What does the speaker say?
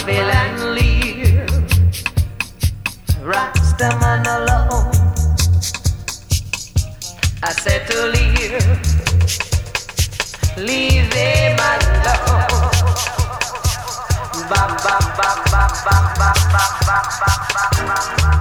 Babylon leave Rastaman alone. I said to leave him alone. Ba ba ba ba ba ba ba ba ba ba.